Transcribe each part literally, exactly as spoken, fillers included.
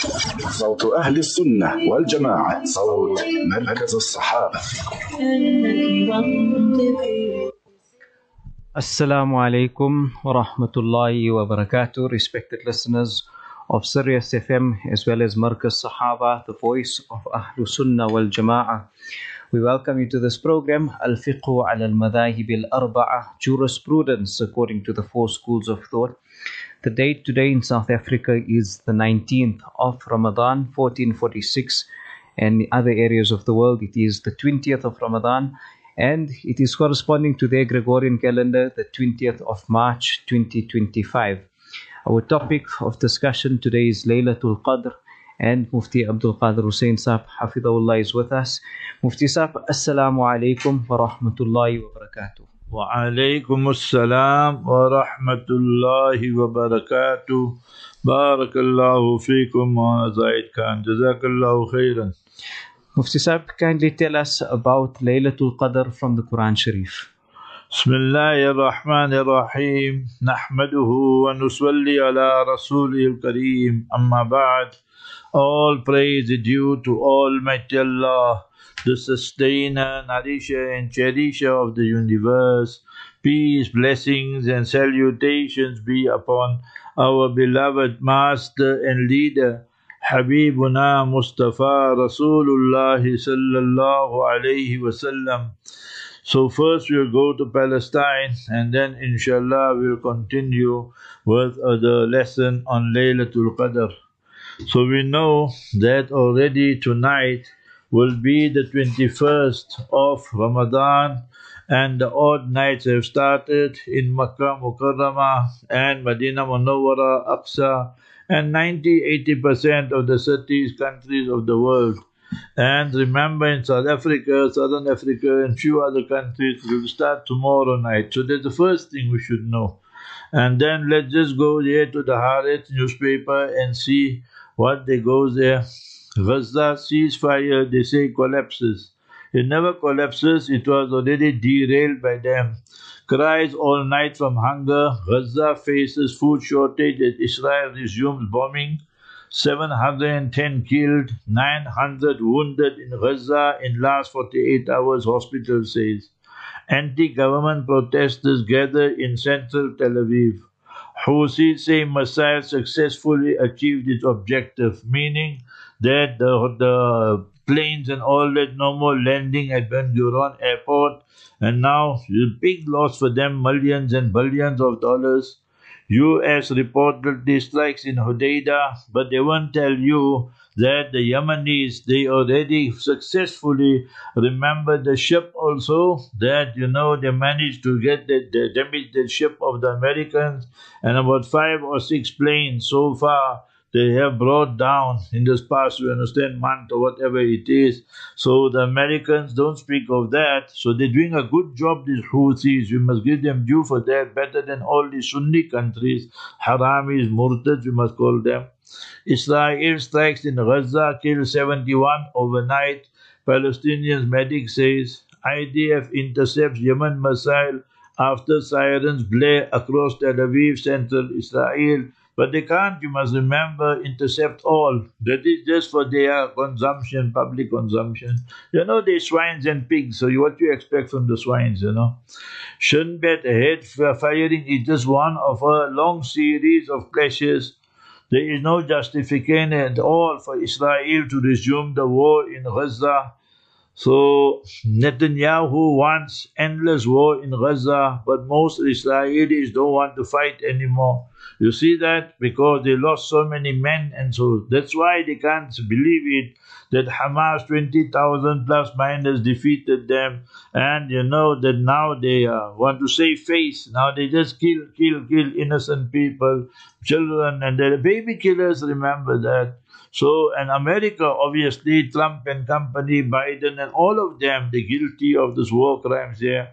صوت أهل السنة والجماعة، صوت مركز الصحابة. Assalamu alaikum wa rahmatullahi wa barakatuh, respected listeners of Sirius F M as well as Markaz Sahaba, the voice of Ahlul Sunnah wal Jama'ah. We welcome you to this program, Al-Fiqhu ala al-Madhahib al-Arba'ah, jurisprudence according to the four schools of thought. The date today in South Africa is the nineteenth of Ramadan, fourteen forty-six, and in other areas of the world it is the twentieth of Ramadan, and it is corresponding to their Gregorian calendar, the twentieth of March, twenty twenty-five. Our topic of discussion today is Laylatul Qadr, and Mufti Abdul Qadir Hussain Saab, Hafidhullah, is with us. Mufti Saab, Assalamu alaikum wa rahmatullahi wa barakatuh. Wa alaikum assalam wa rahmatullahi wa barakatuh. Barakallahu feekum wa Zaid Khan. Jazakallahu khairan. Mufti Saab, kindly tell us about Laylatul Qadr from the Quran Sharif. Bismillahir Rahmanir Rahim. Nahmaduhu wa nusalli ala Rasulil Kareem. Amma ba'd. All praise is due to Almighty Allah, the sustainer, nourisher and cherisher of the universe. Peace, blessings and salutations be upon our beloved master and leader, Habibuna Mustafa Rasulullah sallallahu alayhi wasallam. So first we'll go to Palestine, and then inshallah we'll continue with uh, the lesson on Laylatul Qadr. So we know that already tonight will be the twenty-first of Ramadan, and the odd nights have started in Makkah Mukarramah and Medina Munawwara, Aqsa, and ninety to eighty percent of the cities, countries of the world. And remember, in South Africa, Southern Africa and few other countries will start tomorrow night. So that's the first thing we should know. And then let's just go here to the Haaretz newspaper and see what they go there. Gaza ceasefire, they say, collapses. It never collapses, it was already derailed by them. Cries all night from hunger. Gaza faces food shortage as Israel resumes bombing. seven hundred ten killed, nine hundred wounded in Gaza in last forty-eight hours, hospital says. Anti-government protesters gather in central Tel Aviv. Houthis say missile successfully achieved its objective, meaning that the, the planes and all that no more landing at Ben Gurion airport, and now the big loss for them, millions and billions of dollars. U S reportedly strikes in Hodeidah, but they won't tell you that the Yemenis, they already successfully remembered the ship also, that, you know, they managed to get the, the damage the ship of the Americans, and about five or six planes so far they have brought down in this past, you understand, month or whatever it is. So the Americans don't speak of that. So they're doing a good job, these Houthis. We must give them due for that, better than all the Sunni countries, Haramis, Murtads, we must call them. Israel strikes in Gaza, kills seventy-one overnight. Palestinians medic says I D F intercepts Yemen missile after sirens blare across Tel Aviv, central Israel. But they can't, you must remember, intercept all. That is just for their consumption, public consumption. You know, they're swines and pigs, so what do you expect from the swines, you know? Shouldn't bet ahead, firing is just one of a long series of clashes. There is no justification at all for Israel to resume the war in Gaza. So Netanyahu wants endless war in Gaza, but most Israelis don't want to fight anymore. You see that? Because they lost so many men, and so that's why they can't believe it, that Hamas, twenty thousand plus minus, defeated them, and you know that now they uh, want to save face. Now they just kill, kill, kill innocent people, children, and they're baby killers, remember that. So, and America, obviously, Trump and company, Biden and all of them, they're guilty of this war crimes here.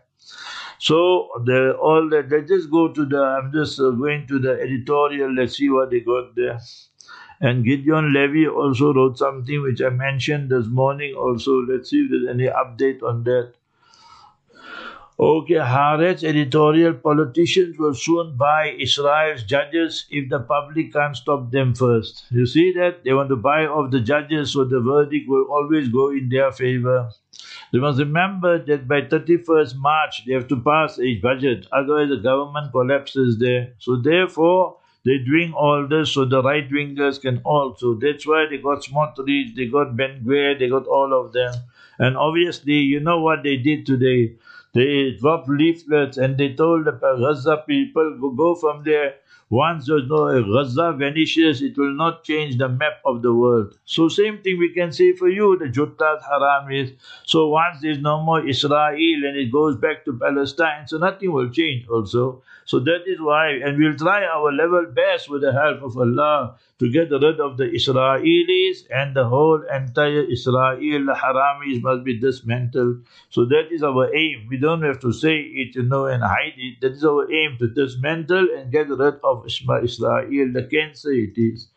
So, the, all that, let's just go to the, I'm just uh, going to the editorial, let's see what they got there. And Gideon Levy also wrote something which I mentioned this morning also. Let's see if there's any update on that. Okay, Haaretz editorial: politicians will soon buy Israel's judges if the public can't stop them first. You see that? They want to buy off the judges so the verdict will always go in their favor. You must remember that by thirty-first March they have to pass a budget, otherwise the government collapses there. So therefore, they're doing all this so the right-wingers can also. That's why they got Smotrich, they got Ben-Gvir, they got all of them. And obviously, you know what they did today? They dropped leaflets and they told the Gaza people, go, go from there. Once there's no Gaza vanishes, it will not change the map of the world. So same thing we can say for you, the Juttat Haramis. So once there's no more Israel and it goes back to Palestine, so nothing will change also. So that is why, and we'll try our level best with the help of Allah to get rid of the Israelis, and the whole entire Israel, the Haramis must be dismantled. So that is our aim. We don't have to say it, you know, and hide it. That is our aim, to dismantle and get rid of Israel, the cancer it is.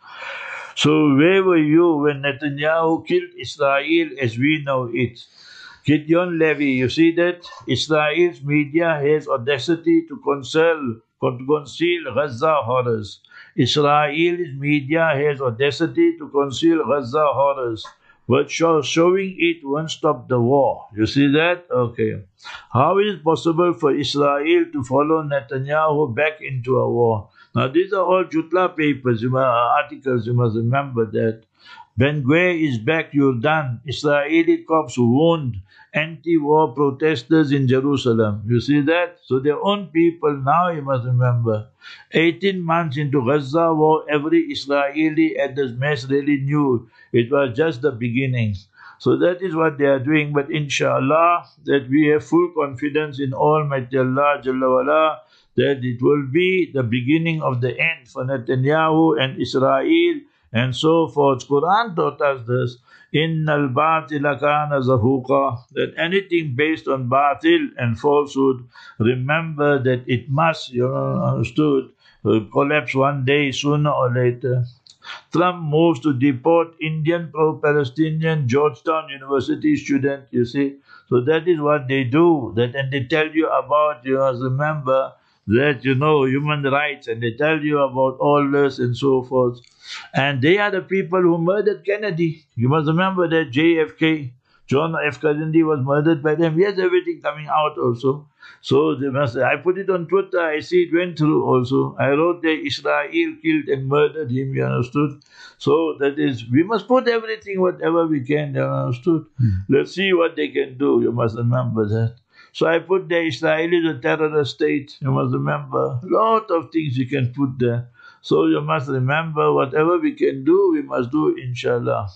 So where were you when Netanyahu killed Israel as we know it? Gideon Levy, you see that? Israel's media has audacity to conceal, to conceal Gaza horrors. Israel's media has audacity to conceal Gaza horrors, but show, showing it won't stop the war. You see that? Okay. How is it possible for Israel to follow Netanyahu back into a war? Now these are all Jutla papers, you must, articles, you must remember that. Ben-Gvir is back, you're done. Israeli cops wound anti-war protesters in Jerusalem. You see that? So their own people now, you must remember. eighteen months into Gaza war, every Israeli at this mess really knew it was just the beginning. So that is what they are doing. But inshallah, that we have full confidence in Almighty Allah Jalla wa'ala, that it will be the beginning of the end for Netanyahu and Israel, and so forth. Quran taught us this. Innal batila kana zahuqa, that anything based on batil and falsehood, remember that it must, you know, understood, collapse one day, sooner or later. Trump moves to deport Indian pro-Palestinian Georgetown University student, you see. So that is what they do. That, and they tell you about, you must remember, that, you know, human rights, and they tell you about all this and so forth. And they are the people who murdered Kennedy. You must remember that J F K, John F. Kennedy, was murdered by them. Here's everything coming out also. So they must, I put it on Twitter, I see it went through also. I wrote that Israel killed and murdered him, you understood? So that is, we must put everything, whatever we can, you understood? Mm. Let's see what they can do, you must remember that. So I put the Israel is a terrorist state, you must remember. A lot of things you can put there. So you must remember, whatever we can do, we must do, inshallah.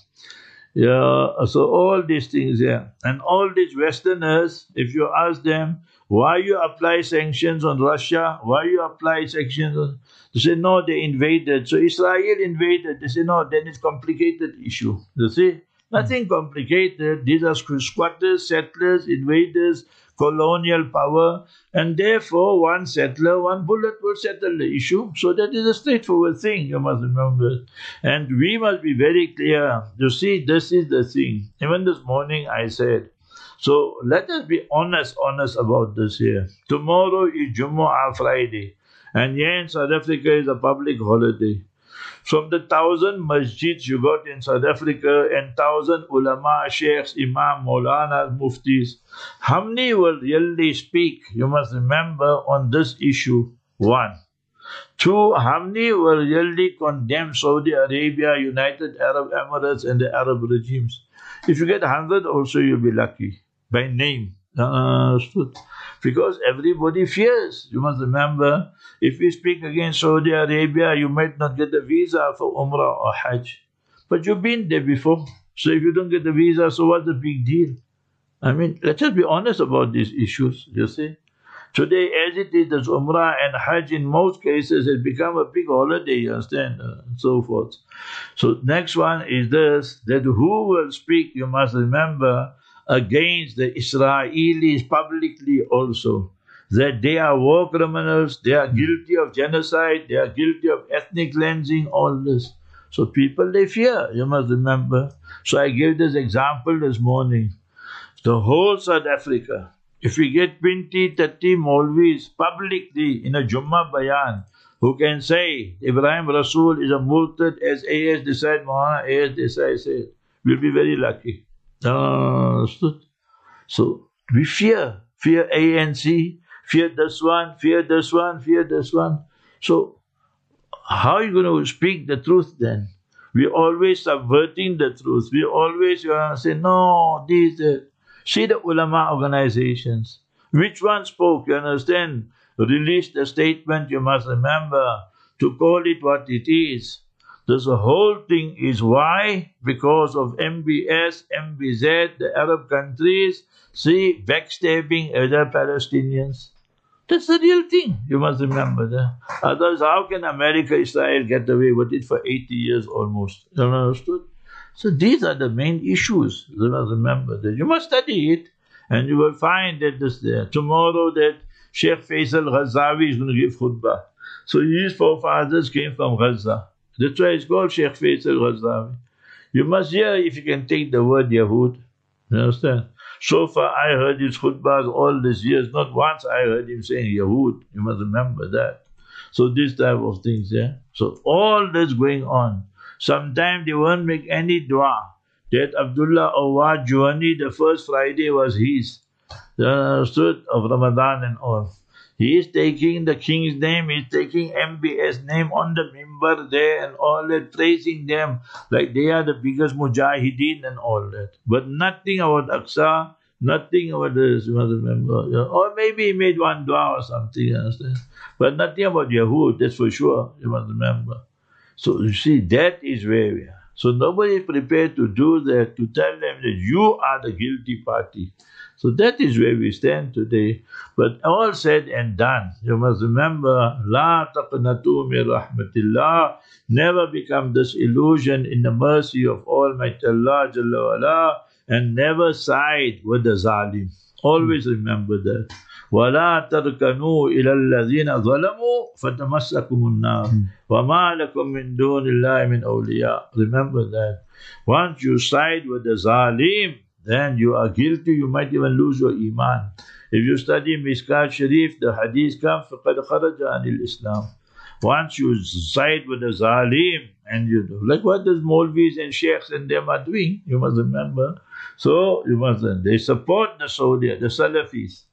Yeah, so all these things here. And all these Westerners, if you ask them, why you apply sanctions on Russia? Why you apply sanctions on... They say, no, they invaded. So Israel invaded. They say, no, then it's a complicated issue. You see? Nothing complicated. These are squatters, settlers, invaders, colonial power, and therefore one settler, one bullet will settle the issue. So that is a straightforward thing, you must remember. And we must be very clear. You see, this is the thing. Even this morning I said, so let us be honest, honest about this here. Tomorrow is Jumu'ah Friday, and here in South Africa is a public holiday. From the thousand masjids you got in South Africa and thousand ulama, sheikhs, imam, maulana, muftis, how many will really speak, you must remember, on this issue? One. Two, how many will really condemn Saudi Arabia, United Arab Emirates and the Arab regimes? If you get one hundred also, you'll be lucky, by name. Uh, because everybody fears. You must remember, if we speak against Saudi Arabia, you might not get a visa for Umrah or Hajj. But you've been there before. So if you don't get the visa, so what's the big deal? I mean, let's just be honest about these issues, you see. Today, as it is, there's Umrah and Hajj in most cases has become a big holiday, you understand, uh, and so forth. So next one is this, that who will speak, you must remember, against the Israelis publicly also, that they are war criminals, they are guilty of genocide, they are guilty of ethnic cleansing, all this. So people, they fear, you must remember. So I gave this example this morning. The whole South Africa, if we get twenty, thirty Maulvis publicly in a Jummah Bayan who can say Ibrahim Rasool is a murtad as A S Desai, Maulana A S Desai said, we'll be very lucky. Uh, so we fear, fear A N C, fear this one, fear this one, fear this one. So how are you going to speak the truth then? We're always subverting the truth. We always you know, say, no, these, uh, see the ulama organizations. Which one spoke, you understand? Released the statement, you must remember, to call it what it is. This whole thing is why? Because of M B S, M B Z, the Arab countries, see, backstabbing other Palestinians. That's the real thing. You must remember that. Otherwise, how can America, Israel get away with it for eighty years almost? You understood? So these are the main issues. You must remember that. You must study it, and you will find that this there. Tomorrow that Sheikh Faisal Ghazavi is going to give khutbah. So his forefathers came from Gaza. That's why it's called Sheikh Faisal Ghazavi. You must hear if you can take the word Yahud. You understand? So far, I heard his khutbahs all these years. Not once I heard him saying Yahud. You must remember that. So this type of things, yeah. So all this going on. Sometimes they won't make any dua. That Abdullah Awad Juhani, the first Friday was his. You understood? Of Ramadan and all. He is taking the king's name, he is taking M B S name on the mimbar there and all that, praising them like they are the biggest mujahideen and all that. But nothing about Aqsa, nothing about this, you must remember. Or maybe he made one dua or something, you understand? But nothing about Yahud, that's for sure, you must remember. So you see, that is where we are. So nobody is prepared to do that, to tell them that you are the guilty party. So that is where we stand today. But all said and done, you must remember, La taqnatu min rahmatillah, never become disillusioned in the mercy of Almighty Allah Jalla wa'ala, and never side with the zalim. Always remember that. وَلَا تَرْكَنُوا إِلَى الَّذِينَ ظَلَمُوا فَتَمَسَّكُمُ النَّارُ وَمَا لَكُم مِّن دُونِ اللَّهِ مِنْ أَوْلِيَاءٍ. Remember that. Once you side with the zalim, then you are guilty, you might even lose your iman. If you study Mishkat Sharif, the hadith comes, فَقَدْ خَرَجَ عَنِ الْإِسْلَامِ. Once you side with the zalim, and you do, like what the Maulvis and Sheikhs and them are doing, you must remember. So, you must, they support the Saudi, the Salafis.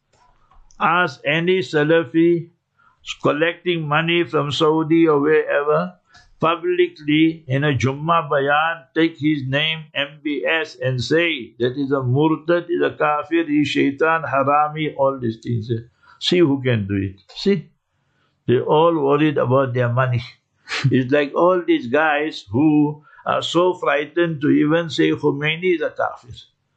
Ask any Salafi collecting money from Saudi or wherever, publicly in a Jummah Bayan, take his name, M B S, and say that is a murtad, is a kafir, is shaitan, harami, all these things. See who can do it. See? They're all worried about their money. It's like all these guys who are so frightened to even say Khomeini is a kafir.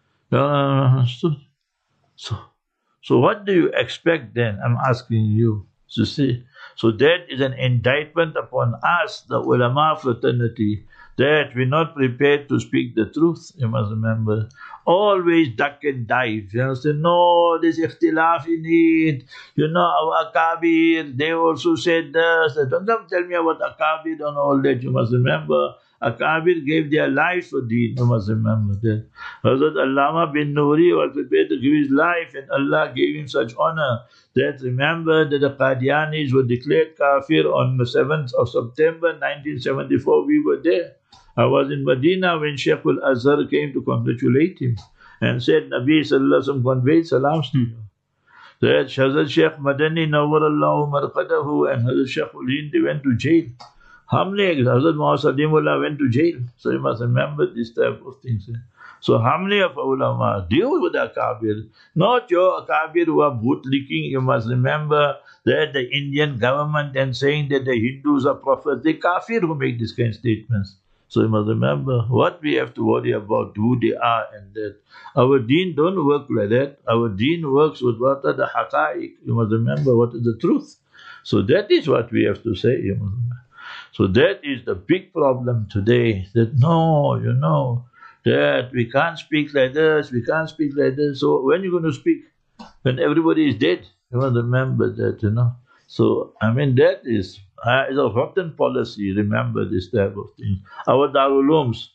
Uh, so, so, so what do you expect then? I'm asking you. So see, so that is an indictment upon us, the ulama fraternity, that we're not prepared to speak the truth. You must remember. Always duck and dive. You know, say, no, there's ikhtilaf in it. You know, our Akabir, they also said this. Don't come tell me about Akabir and all that. You must remember. Akabir gave their lives for deen. You must remember that. Hazrat Allama bin Noori was prepared to give his life, and Allah gave him such honor that remember that the Qadianis were declared kafir on the seventh of September nineteen seventy-four. We were there. I was in Medina when Shaykh al-Azhar came to congratulate him and said, Nabi Sallallahu Alaihi Wasallam conveyed salams to you. That Hazrat Shaykh Madani Nawwarallahu Marqadahu and Hazrat Shaykh ul-Hind, they went to jail. Hamne, Hazrat Muhammad Salimullah went to jail. So you must remember this type of things. So how many of ulama deal with the Akabir? Not your Akabir who are bootlicking. You must remember that the Indian government and saying that the Hindus are prophets, they kafir who make these kind of statements. So you must remember what we have to worry about, who they are and that. Our deen don't work like that. Our deen works with what are the haqa'iq. You must remember what is the truth. So that is what we have to say. You must remember. So that is the big problem today, that no, you know, that we can't speak like this, we can't speak like this. So when are you going to speak? When everybody is dead? You must remember that, you know. So, I mean, that is, uh, is a rotten policy, remember this type of thing. Our Darul Ulooms,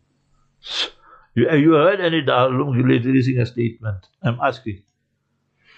you, have you heard any Darul Uloom releasing a statement? I'm asking.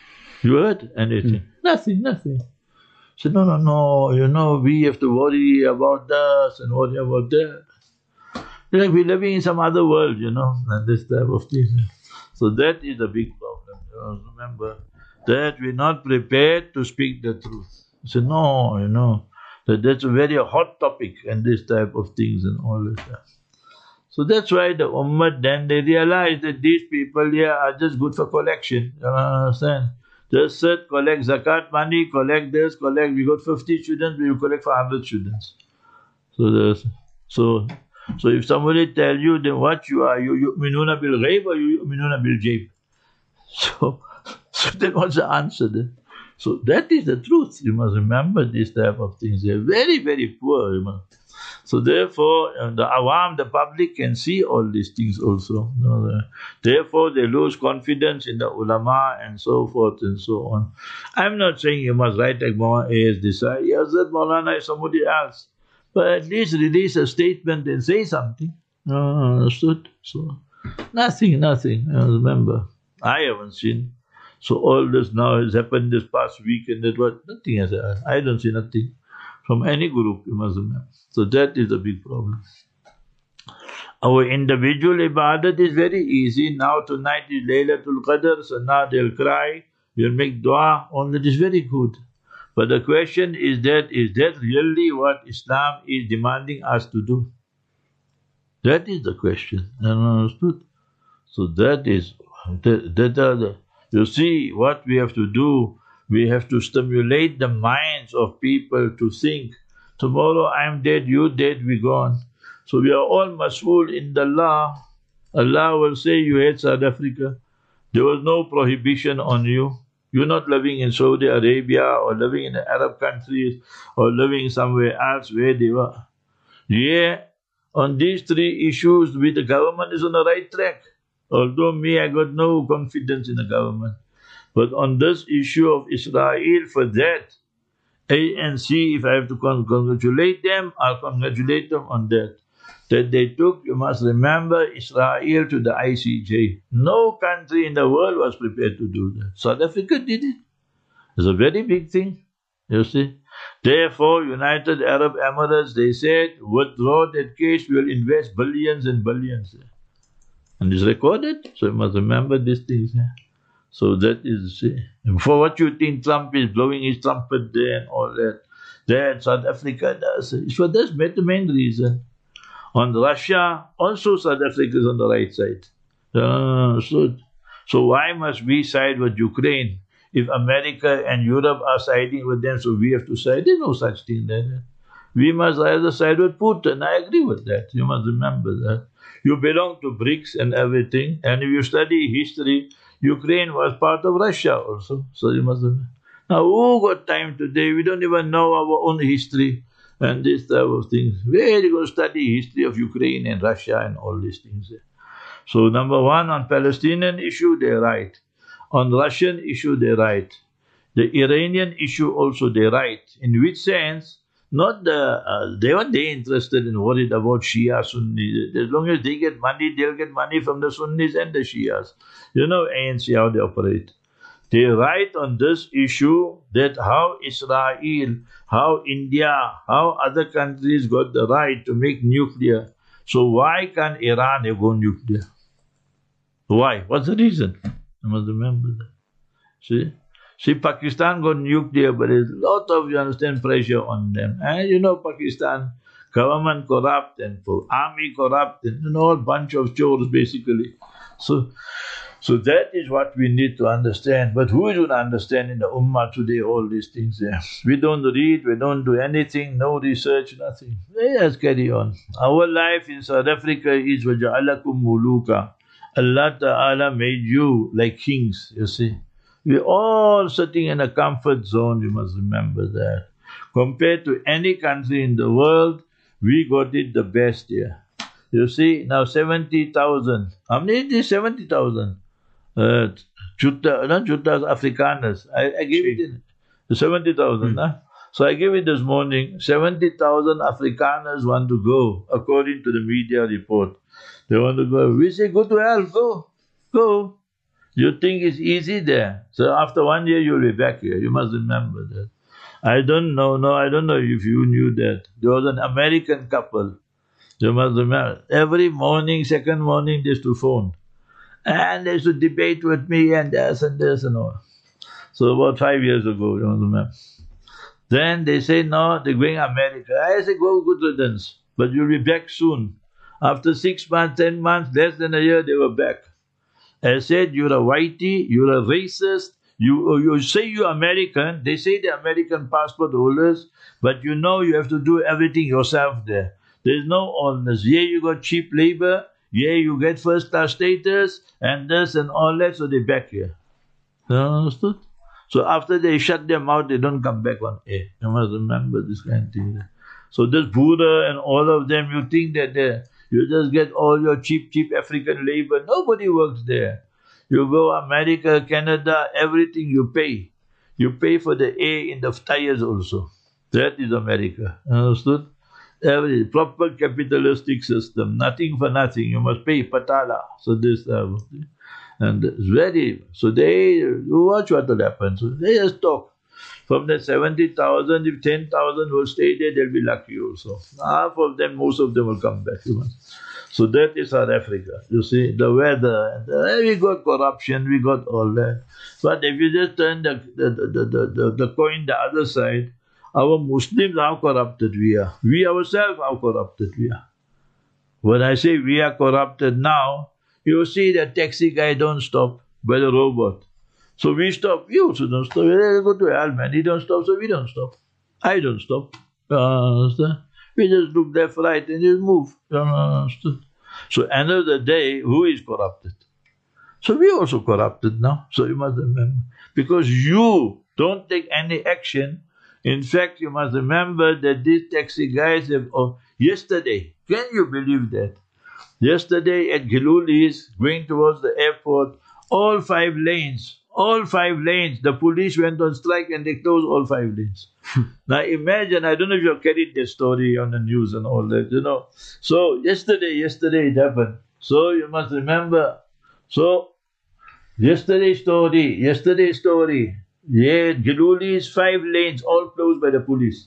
You heard anything? Mm. Nothing, nothing. He said, no, no, no, you know, we have to worry about this and worry about that. Like we're living in some other world, you know, and this type of thing. So that is a big problem. You know, remember that we're not prepared to speak the truth. He said, no, you know, that that's a very hot topic and this type of things and all this stuff. So that's why the Ummah then they realized that these people here are just good for collection. You understand? Just sit, collect zakat money, collect this, collect. We got fifty students, we will collect for one hundred students. So there's, so so if somebody tell you then what you are, you yu'minuna bil ghaib or you yu'minuna bil jayb? So, so then what's the answer then? So that is the truth. You must remember these type of things. They are very, very poor. You must. So therefore, the awam, the public can see all these things also. Therefore, they lose confidence in the ulama and so forth and so on. I'm not saying you must write like Maulana A has decided. Yes, that Maulana is somebody else. But at least release a statement and say something. Uh, understood? So, nothing, nothing. Uh, remember, I haven't seen. So all this now has happened this past week and that what? Nothing has happened. I don't see nothing from any group, you must remember. So that is a big problem. Our individual ibadat is very easy. Now tonight is Laylatul Qadr, so now they'll cry, we'll make dua, all that is very good. But the question is that, is that really what Islam is demanding us to do? That is the question. Understood? So that is, that, that are the, you see what we have to do. We have to stimulate the minds of people to think, tomorrow I'm dead, you dead, we gone. So we are all mas'ool in the law. Allah will say, you hate South Africa. There was no prohibition on you. You're not living in Saudi Arabia or living in the Arab countries or living somewhere else where they were. Yeah, on these three issues, we, the government is on the right track. Although me, I got no confidence in the government. But on this issue of Israel, for that, A N C, if I have to congratulate them, I'll congratulate them on that. That they took, you must remember, Israel to the I C J. No country in the world was prepared to do that. South Africa did it. It's a very big thing, you see. Therefore, United Arab Emirates, they said, withdraw that case, we will invest billions and billions. And it's recorded, so you must remember these things. Yeah? So that is, for what you think Trump is blowing his trumpet there and all that, that South Africa does. It's for this the main reason. On Russia, also South Africa is on the right side. Uh, so, so why must we side with Ukraine? If America and Europe are siding with them, so we have to side. There's no such thing there. We must either side with Putin. I agree with that. You must remember that. You belong to BRICS and everything, and if you study history, Ukraine was part of Russia also. So you must remember. Now, who got time today? We don't even know our own history and this type of things. Where are you going to study history of Ukraine and Russia and all these things? So number one, on Palestinian issue, they're right. On Russian issue, they're right. The Iranian issue also, they're right. In which sense? Not the, uh, they weren't they interested and worried about Shia, Sunni. As long as they get money, they'll get money from the Sunnis and the Shias. You know A N C, how they operate. They write on this issue that how Israel, how India, how other countries got the right to make nuclear. So why can't Iran go nuclear? Why? What's the reason? You must remember that. See? See, Pakistan got nuclear, but there's a lot of, you understand, pressure on them. And you know, Pakistan, government corrupt and army corrupt and you know, a bunch of chores basically. So, so that is what we need to understand. But who is going to understand in the Ummah today all these things there? We don't read, we don't do anything, no research, nothing. Let's carry on. Our life in South Africa is وَجَعَلَكُمْ مُلُوكًا. Allah Ta'ala made you like kings, you see. We're all sitting in a comfort zone, you must remember that. Compared to any country in the world, we got it the best here. You see, now seventy thousand. How many is this? seventy thousand. Uh, Juta, not Jutas, Afrikaners. I, I gave it in seventy thousand. Hmm. Huh? So I gave it this morning. seventy thousand Afrikaners want to go, according to the media report. They want to go. We say, go to hell, go, go. You think it's easy there. So after one year you'll be back here. You must remember that. I don't know, no, I don't know if you knew that. There was an American couple. You must remember. Every morning, second morning, they used to phone. And they used to debate with me and this and this and all. So about five years ago, you must remember. Then they say, no, they're going to America. I say, go good riddance. But you'll be back soon. After six months, ten months, less than a year, they were back. I said, you're a whitey, you're a racist, you you say you're American, they say they're American passport holders, but you know you have to do everything yourself there. There's no honest. Yeah, you got cheap labor, yeah, you get first class status, and this and all that, so they're back here. You understood? So after they shut their mouth, they don't come back on air. You must remember this kind of thing. So this Buddha and all of them, you think that they're you just get all your cheap, cheap African labor. Nobody works there. You go America, Canada, everything you pay. You pay for the air in the tires also. That is America. Understood? Every proper capitalistic system. Nothing for nothing. You must pay patala. So this, uh, and it's very. So they, you watch what will happen. So they just talk. From the seventy thousand, if ten thousand will stay there, they'll be lucky also. Half of them, most of them will come back. So that is our Africa. You see, the weather, the, we got corruption, we got all that. But if you just turn the, the, the, the, the, the coin the other side, our Muslims, how corrupted we are. We ourselves, how corrupted we are. When I say we are corrupted now, you see the taxi guy don't stop by the robot. So we stop, you also don't stop. We go to hell, man. He don't stop, so we don't stop. I don't stop. You understand? We just look left, right, and just move. You understand? So end of the day, who is corrupted? So we also corrupted now. So you must remember. Because you don't take any action. In fact, you must remember that these taxi guys have, oh, yesterday, can you believe that? Yesterday at Gilulis, going towards the airport, all five lanes, all five lanes, the police went on strike and they closed all five lanes. Now imagine, I don't know if you have carried this story on the news and all that, you know. So yesterday, yesterday it happened. So you must remember, so yesterday's story, yesterday's story, yeah, Gilulis, five lanes, all closed by the police.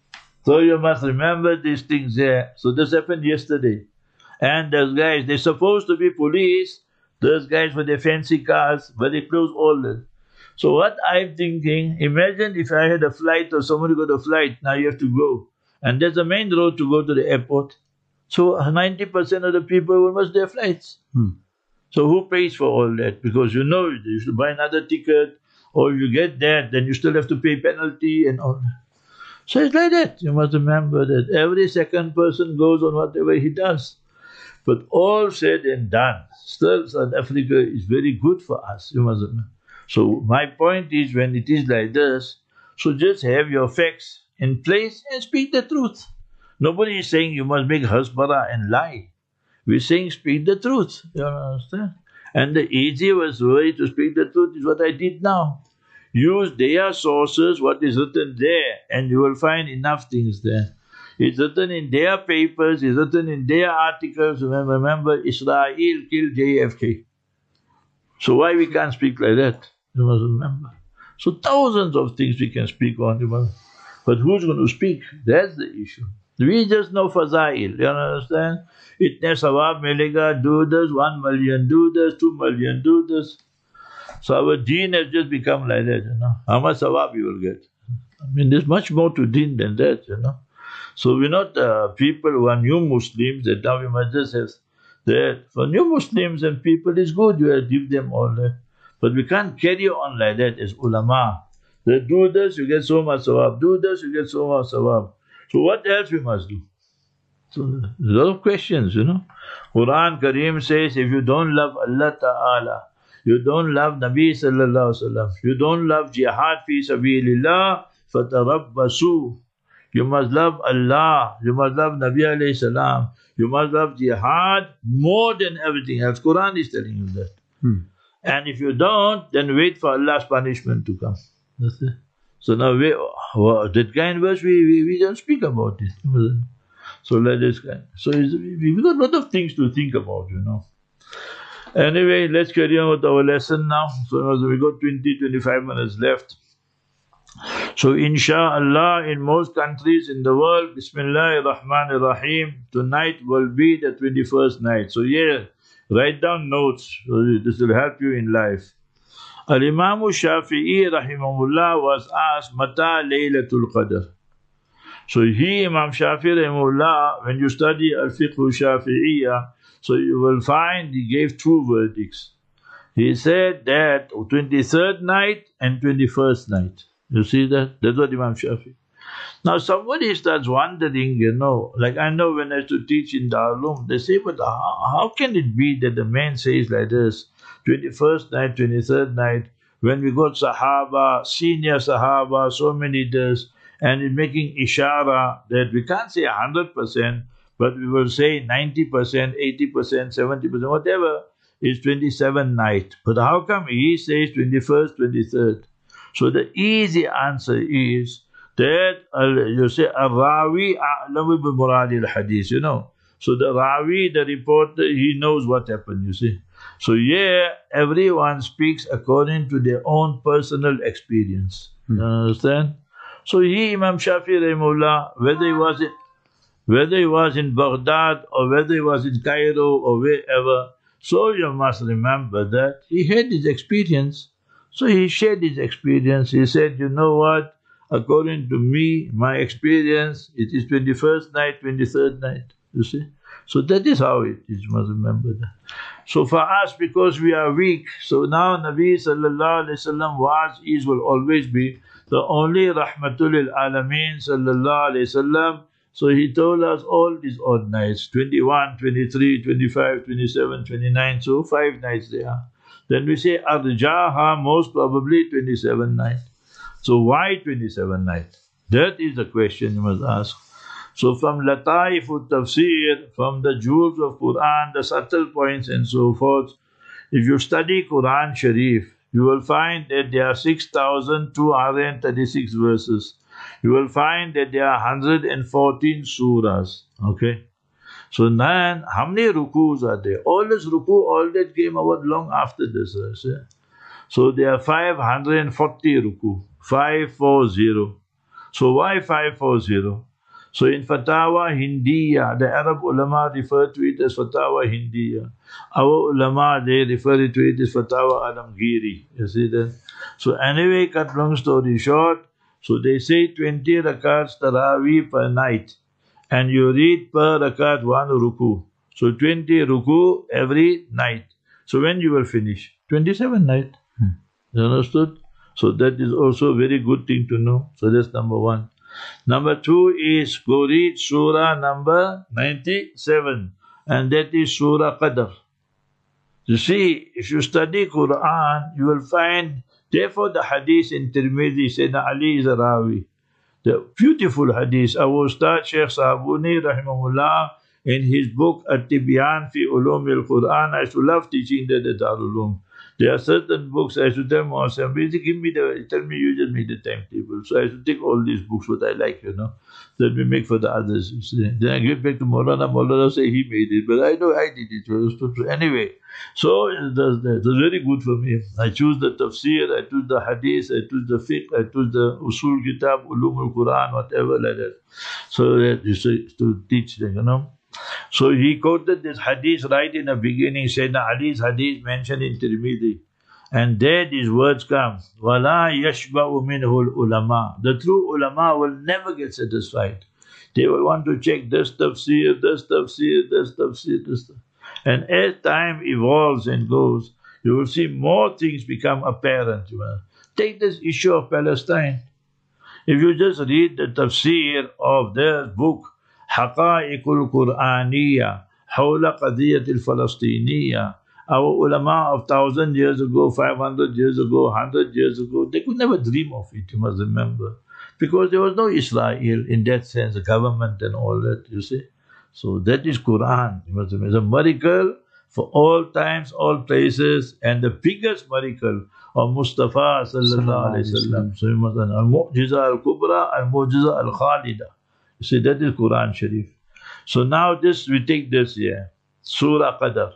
So you must remember these things there. So this happened yesterday. And those guys, they're supposed to be police, those guys with their fancy cars, but they close all that. So what I'm thinking, imagine if I had a flight or somebody got a flight, now you have to go. And there's a main road to go to the airport. So ninety percent of the people will miss their flights. Hmm. So who pays for all that? Because you know, you should buy another ticket, or if you get that, then you still have to pay penalty and all that. So it's like that. You must remember that every second person goes on whatever he does. But all said and done, still South Africa is very good for us. You must remember. So my point is, when it is like this, so just have your facts in place and speak the truth. Nobody is saying you must make hasbara and lie. We're saying speak the truth. You understand? And the easiest way to speak the truth is what I did now. Use their sources, what is written there, and you will find enough things there. It's written in their papers, it's written in their articles. Remember, remember Israel killed J F K. So why we can't speak like that? You must remember. So thousands of things we can speak on. You must, but who's going to speak? That's the issue. We just know Fazail. You understand? Itne sawab milega, do this, one million, do this, two million, do this. So our deen has just become like that, you know. How much sawab you will get? I mean, there's much more to deen than that, you know. So we're not uh, people who are new Muslims that now we must just have that. For new Muslims and people, it's good, you have to give them all that. But we can't carry on like that as ulama. They do this, you get so much sawab. Do this, you get so much sawab. So what else we must do? So there's a lot of questions, you know. Quran Kareem says, if you don't love Allah Ta'ala, you don't love Nabi Sallallahu Alaihi Wasallam, you don't love jihad fi sabilillah, fatarabbasu. You must love Allah, you must love Nabi Alayhi Salam, you must love jihad more than everything else. Quran is telling you that. Hmm. And if you don't, then wait for Allah's punishment to come. That's it. So now, we, well, that kind of verse, we, we, we don't speak about it. So let us kind. So we, we got a lot of things to think about, you know. Anyway, let's carry on with our lesson now. So we got twenty, twenty-five minutes left. So inshallah, in most countries in the world, Bismillahir Rahmanir Rahim, tonight will be the twenty-first night. So yeah, write down notes. This will help you in life. Al-Imam Shafi'i rahimahullah was asked, Mata Laylatul Qadr. So he, Imam Shafi'i rahimahullah, when you study Al-Fiqh Shafi'iyah, so you will find he gave two verdicts. He said that twenty-third night and twenty-first night. You see that? That's what Imam Shafi'i. Now somebody starts wondering, you know, like I know when I used to teach in Darul, they say, but how, how can it be that the man says like this, twenty-first night, twenty-third night, when we got Sahaba, senior Sahaba, so many days, and it's making ishara that we can't say one hundred percent, but we will say ninety percent, eighty percent, seventy percent, whatever is twenty-seven night. But how come he says twenty-first, twenty-third? So the easy answer is that uh, you say Ar-Rawi a'lamu bi muradi al-hadith, you know. So the Rawi, the reporter, he knows what happened, you see. So yeah, everyone speaks according to their own personal experience. Hmm. You understand? So he, Imam Shafi'i rahimahullah, whether he was in whether he was in Baghdad or whether he was in Cairo or wherever, so you must remember that he had his experience. So he shared his experience. He said, you know what? According to me, my experience, it is twenty-first night, twenty-third night. You see? So that is how it is. You must remember that. So for us, because we are weak, so now Nabi sallallahu alayhi wa sallam was, is, will always be the only rahmatul lil alameen sallallahu alayhi wa sallam. So he told us all these odd nights, twenty-one, twenty-three, twenty-five, twenty-seven, twenty-nine, so five nights there. Then we say Arjaha, most probably twenty-seven night. So why twenty-seven night? That is the question you must ask. So from Lataif al-Tafsir, from the jewels of Quran, the subtle points and so forth, if you study Quran Sharif, you will find that there are six thousand two hundred thirty-six verses. You will find that there are one hundred fourteen surahs. Okay? So then, how many rukus are there? All this ruku, all that came about long after this. Right? So there are five hundred forty ruku. five forty. So why five forty? So in Fatawa Hindiya, the Arab ulama refer to it as Fatawa Hindiya. Our ulama, they refer to it as Fatawa Alamgiri. You see that? So anyway, cut long story short, so they say twenty rakats tarawih per night. And you read per rakat one ruku. So twenty ruku every night. So when you will finish? twenty-seven night. Hmm. You understood? So that is also a very good thing to know. So that's number one. Number two is go read surah number ninety-seven. And that is Surah Qadr. You see, if you study Quran, you will find, therefore the hadith in Tirmidhi, Sayyidina Ali is a Rawi. The beautiful hadith, our Ustad Shaykh Sahabuni rahimahullah, in his book At-Tibyan fi Ulum al-Quran, I used to love teaching that at Darul Uloom. There are certain books I used to tell Mohsen, give me the, tell me you just make the timetable. So I used to take all these books, what I like, you know, that we make for the others. You see. Then I give back to Maulana, Maulana say he made it, but I know I did it. Anyway, so it was, it was very good for me. I choose the tafsir, I choose the hadith, I choose the fiqh, I choose the usul kitab, ulum al-Quran, whatever like that. So that you say, to teach them, you know. So he quoted this hadith right in the beginning, Sayyidina Ali's hadith mentioned in Tirmidhi. And there these words come, وَلَا يَشْبَعُ مِنْهُ الْأُلَمَاءِ. The true ulama will never get satisfied. They will want to check this tafsir, this tafsir, this tafsir, this tafsir. And as time evolves and goes, you will see more things become apparent. Take this issue of Palestine. If you just read the tafsir of their book, حقائق القرآنية حول قضية الفلسطينية. Our ulama of thousand years ago, five hundred years ago, hundred years ago, they could never dream of it, you must remember. Because there was no Israel in that sense, the government and all that, you see. So that is Quran. You must remember. It's a miracle for all times, all places, and the biggest miracle of Mustafa sallallahu alayhi wa sallam. So you must know, Al-Mu'jiza al-Kubra, Al-Mu'jiza al-Khalida. You see, that is Quran Sharif. So now this, we take this here. Surah Qadr.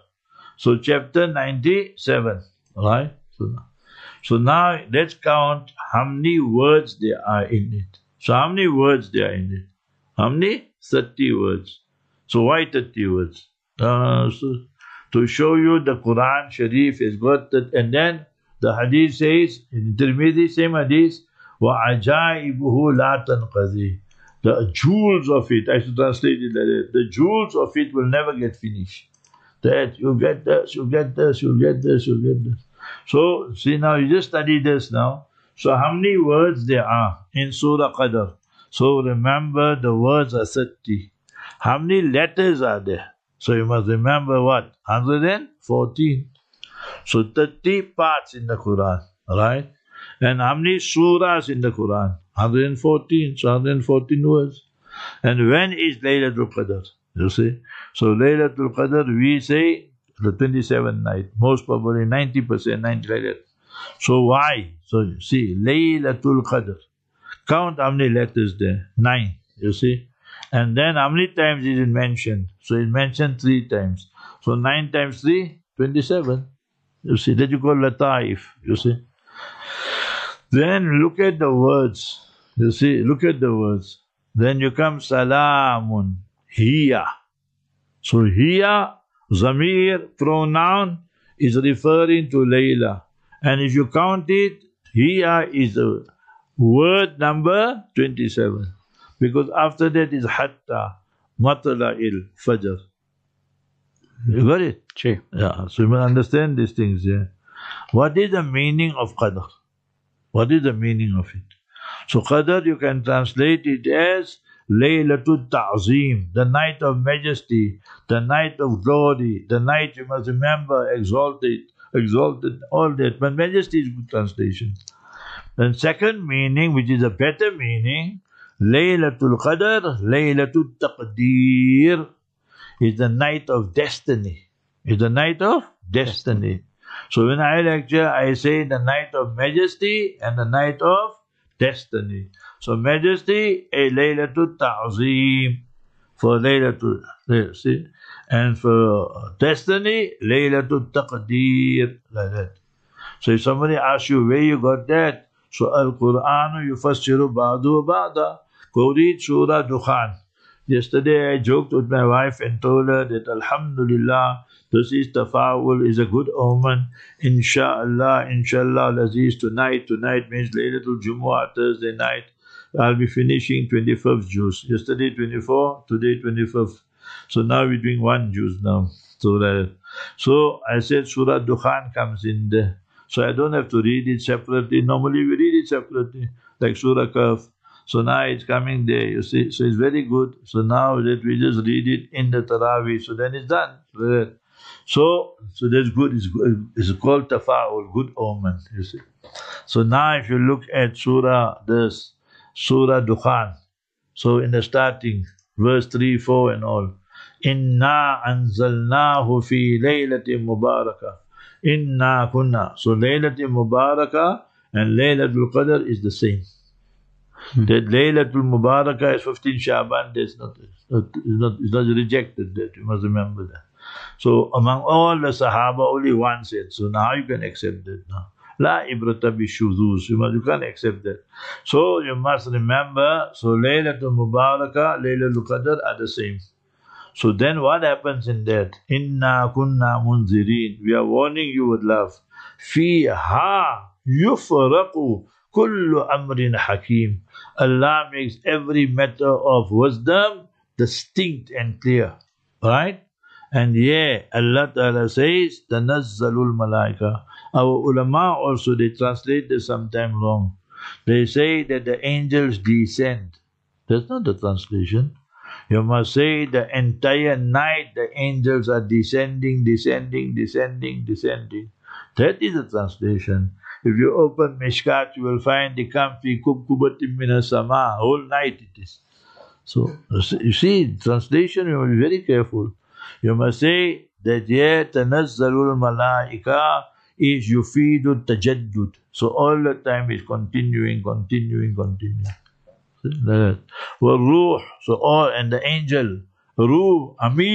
So chapter ninety-seven, right? So, so now let's count how many words there are in it. So how many words there are in it? How many? thirty words. So why thirty words? Uh, so, to show you the Quran Sharif has got that, and then the hadith says, in Tirmidhi, same hadith, وَعَجَائِبُهُ لَا تَنْقَذِي. The jewels of it, I should translate it like that, the jewels of it will never get finished. That you get this, you get this, you get this, you get this. So, see now, you just study this now. So, how many words there are in Surah Qadr? So, remember the words are thirty. How many letters are there? So, you must remember what? one hundred fourteen. So, thirty parts in the Quran, right? And how many surahs in the Quran? one hundred fourteen. So, one hundred fourteen words. And when is Laylatul Qadr? You see? So, Laylatul Qadr, we say the twenty-seventh night. Most probably ninety percent, ninety like that. So, why? So, you see, Laylatul Qadr. Count how many letters there. Nine. You see? And then how many times is it mentioned? So, it's mentioned three times. So, nine times three, twenty-seven. You see, that you call Lataif. You see? Then look at the words. You see, look at the words. Then you come Salamun, Hiya. So Hiya, Zamir, pronoun, is referring to Layla. And if you count it, Hiya is the word number twenty-seven. Because after that is Hatta, Matla'il Fajr. You got it? Sure. Yeah, so you must understand these things, yeah. What is the meaning of Qadr? What is the meaning of it? So Qadr, you can translate it as Laylatul Ta'zim, the night of majesty, the night of glory, the night you must remember, exalted, exalted, all that. But majesty is good translation. Then second meaning, which is a better meaning, Laylatul Qadr, Laylatul Taqdeer, is the night of destiny. Is the night of destiny. So when I lecture, I say the night of majesty and the night of destiny. So majesty, a Laylatul Ta'zim, for Laylatul, see, and for destiny, Laylatul Taqdeer, like that. So if somebody asks you where you got that, so Al-Qur'anu yufassiru ba'du ba'da. Go read Surah Dukhan. Yesterday I joked with my wife and told her that Alhamdulillah, this is tafa'ul, is a good omen. Insha'Allah, Inshallah, Aziz, tonight, tonight means Laylatul Jumu'ah, Thursday night. I'll be finishing twenty-fifth juz. Yesterday twenty-four, today twenty-fifth. So now we're doing one juz now. So, that, so I said Surah Dukhan comes in there. So I don't have to read it separately. Normally we read it separately, like Surah Kahf. So now it's coming there, you see. So it's very good. So now that we just read it in the Taraweeh, so then it's done. So, so that's good. It's, good. It's called Tafa'ul, good omen, you see. So now if you look at Surah, this, Surah Dukhan. So in the starting, verse three, four and all. Inna anzalnahu fi laylatin mubarakah. Inna kunna. So Laylatul Mubarakah and Laylatul Qadr is the same. Hmm. That Laylatul Mubarakah is fifteen Shaban, that's not, it's not, it's not, it's not rejected, that you must remember that. So among all the Sahaba, only one said, so now you can accept that now. La ibrata bi shuzuz, you must, you can't accept that. So you must remember, so Laylatul Mubarakah, Laylatul Qadr are the same. So then what happens in that? Inna kunna munzirin. We are warning you with love. Fiha yufraqu kullu amrin hakim. Allah makes every matter of wisdom distinct and clear. Right? And yeah, Allah Ta'ala says, Tanazzalul malaika. Our ulama also, they translate this sometime wrong. They say that the angels descend. That's not the translation. You must say the entire night the angels are descending, descending, descending, descending. That is the translation. If you open Mishkat, you will find the Kamfi Kubkubatim Mina Sama. Whole night it is. So, you see, translation, you must be very careful. You must say that yet Tanazzalul Malaika is Yufidu Tajaddud. So, all the time is continuing, continuing, continuing. Well, Ruh, so all, and the angel, Ruh, Amir,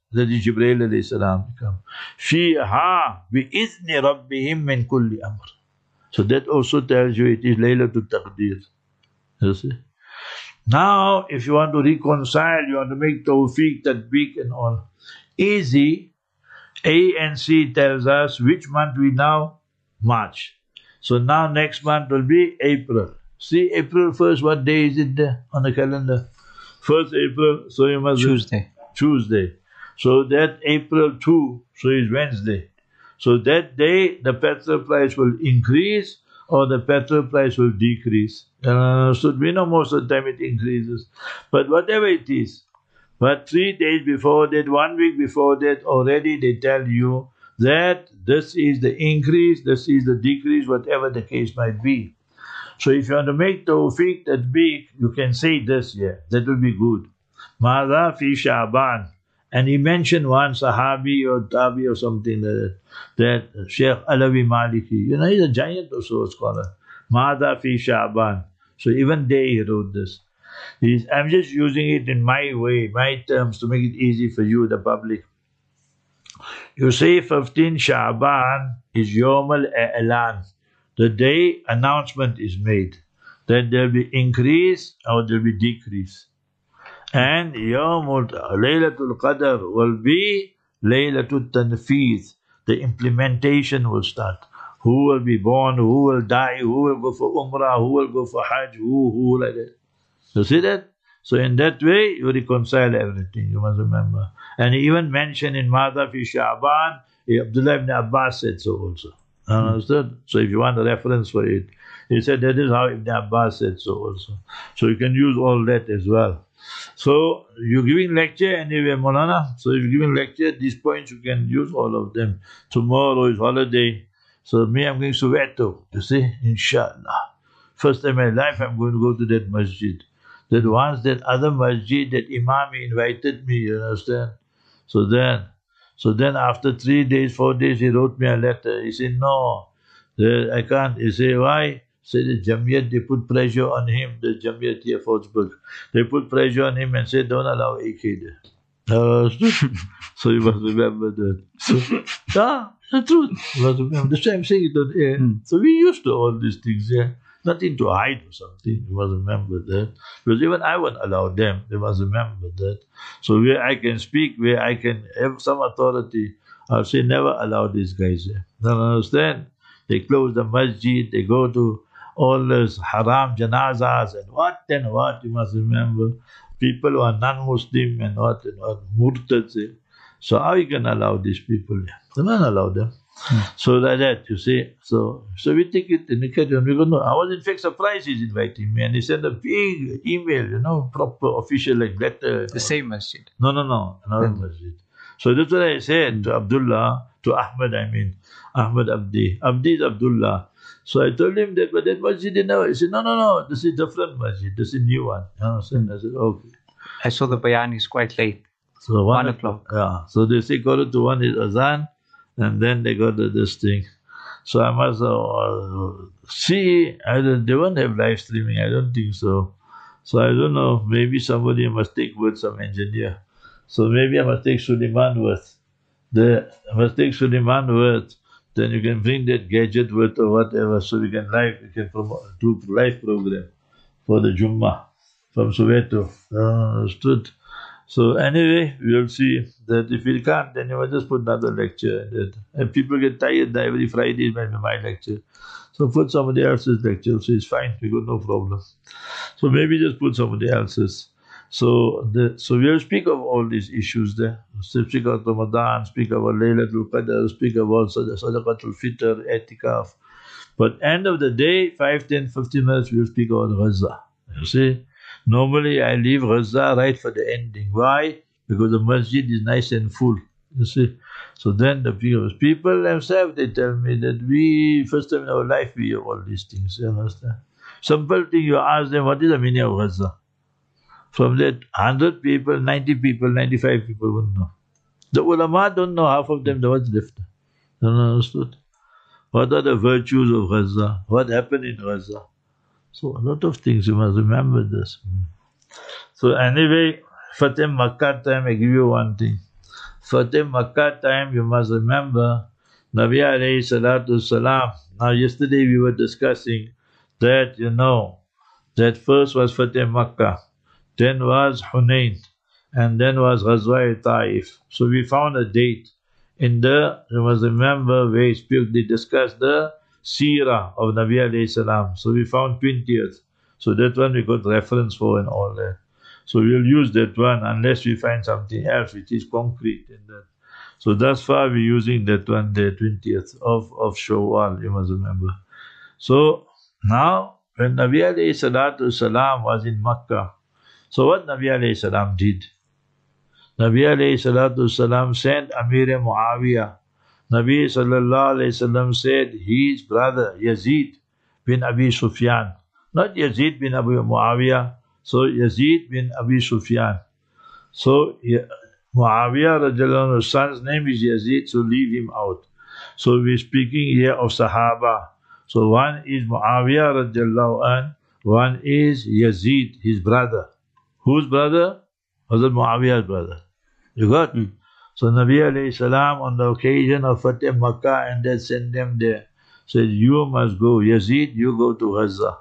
that is Jibreel alayhi salam come. Fiha bi-idhni rabbihim min kulli amr. So that also tells you it is Laylatul Taqdeer. You see? Now, if you want to reconcile, you want to make tawfiq, tadbiq and all. Easy. A and C tells us which month we now? March. So now next month will be April. See, April first, what day is it there on the calendar? First April, so you must... Tuesday. Tuesday. So that April second, so is Wednesday. So that day the petrol price will increase or the petrol price will decrease. Uh, so we know most of the time it increases. But whatever it is, but three days before that, one week before that, already they tell you that this is the increase, this is the decrease, whatever the case might be. So if you want to make tawfiq tadbiq, you can say this here. That will be good. Mada fi Sha'ban. And he mentioned one Sahabi or Tabi or something like that, that Sheikh Alawi Maliki, you know, he's a giant also scholar. Mada fi Sha'ban. So even they he wrote this. He's, I'm just using it in my way, my terms, to make it easy for you, the public. You say fifteen Sha'ban is Yawm al-A'lan. The day announcement is made that there will be increase or there will be decrease. And Yawmul Laylatul Qadr will be Laylatul Tanfeez. The implementation will start. Who will be born, who will die, who will go for Umrah, who will go for Hajj, who, who, like that. You see that? So in that way, you reconcile everything, you must remember. And he even mentioned in Madha fi Sha'ban, Abdullah ibn Abbas said so also. Understood? So if you want a reference for it, he said that is how Ibn Abbas said so also. So you can use all that as well. So you're giving lecture anyway, Maulana. So if you're giving lecture at these points, you can use all of them. Tomorrow is holiday. So me, I'm going to Soweto, you see, inshallah. First time in my life, I'm going to go to that masjid. That once that other masjid, that Imam invited me, you understand? So then, so then after three days, four days, he wrote me a letter. He said, no, I can't. He said, why? Said the Jamiyat, they put pressure on him, the Jamiyat here, Fortsburg. They put pressure on him and said, don't allow A K there. Uh, so you must remember that. So, yeah, the truth. You must remember. That's why I'm saying it on air. Mm. So we used to all these things, yeah. Nothing to hide or something. You must remember that. Because even I won't allow them. They must remember that. So where I can speak, where I can have some authority, I'll say never allow these guys here. You don't understand? They close the masjid, they go to all those haram janazas and what and what, you must remember. People who are non-Muslim and what and what, murtads. So how you can allow these people? You can't allow them. Hmm. So like that, you see. So so we take it and we carry on. We go, no, I was in fact surprised he's inviting me, and he sent a big email, you know, proper official like letter. The same masjid. No, no, no, another hmm. masjid. So that's what I said to Abdullah, to Ahmed, I mean, Ahmed Abdi. Abdi is Abdullah. So I told him that, but that masjid, you know, he said, no, no, no, this is different masjid, this is new one. You know, so I said, okay. I saw the bayan is quite late. So one, one o'clock. Yeah. So they say quarter to one is azan, and then they got to this thing. So I must uh, see, I don't, they won't have live streaming, I don't think so. So I don't know, maybe somebody must take with some engineer. So maybe I must take Suleiman with. The, I must take Suleiman with. Then you can bring that gadget with or whatever, so we can live, we can promote, do live program for the Jummah from Soweto. Understood? Uh, so anyway, we'll see that if we can't, then you must just put another lecture. And, that, and people get tired that every Friday might be my lecture. So put somebody else's lecture, so it's fine, we got no problem. So maybe just put somebody else's. So the, so we'll speak of all these issues there. So speak about Ramadan, speak about Laylatul Qadr, speak about Sadaqatul Fitr, Etikaf. But end of the day, five, ten, fifteen minutes, we'll speak about Ghaza. You see? Normally I leave Ghaza right for the ending. Why? Because the masjid is nice and full. You see? So then the people, people themselves, they tell me that we, first time in our life, we have all these things. You understand? Simple thing, you ask them, what is the meaning of Ghaza? From that one hundred people, ninety people, ninety-five people wouldn't know. The ulama don't know, half of them, what's left. Don't understood? What are the virtues of Ghaza? What happened in Ghaza? So a lot of things, you must remember this. So anyway, Fateh Makkah time, I give you one thing. Fateh Makkah time, you must remember, Nabi alayhi salatu salam. Now yesterday we were discussing that, you know, that first was Fateh Makkah, then was Hunayn, and then was Ghazwa Taif. So we found a date in the, you must remember, where they discussed the seerah of Nabi alayhi salam. So we found twentieth. So that one we got reference for and all that. So we'll use that one unless we find something else which is concrete in that. So thus far we're using that one, the twentieth of, of Shawwal, you must remember. So now, when Nabi alayhi salatu salam was in Makkah, so what Nabi alayhi salam did? Nabi alayhi salatu salam sent Amir Muawiyah. Nabi sallallahu alayhi salam said his brother Yazid bin Abi Sufyan, not Yazid bin Abu Muawiyah, so Yazid bin Abi Sufyan. So Muawiyah radiallahu anhu's son's name is Yazid, so leave him out. So we're speaking here of Sahaba. So one is Muawiyah radiallahu anhu, one is Yazid, his brother. Whose brother? Hazrat Muawiyah's brother. You got? Mm. So Nabi alayhi salam on the occasion of Fateh Makkah and they sent them there, said, you must go, Yazid, you go to Gaza.